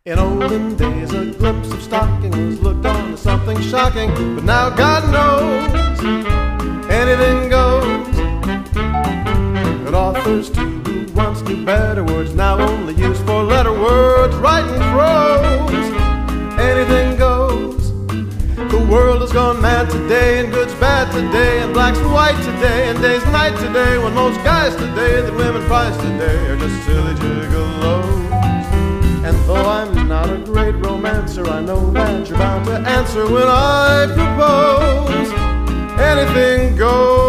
In olden days, a glimpse of stocking was looked on as something shocking, but now God knows anything goes. And authors too, who once knew better words, now only use four-letter words, writing prose. Anything goes. The world has gone mad today, and good's bad today, and black's white today, and day's night today, when most guys today that women prize today are just silly gigolos. And though I'm not a great romancer, I know that you're bound to answer when I propose. Anything goes.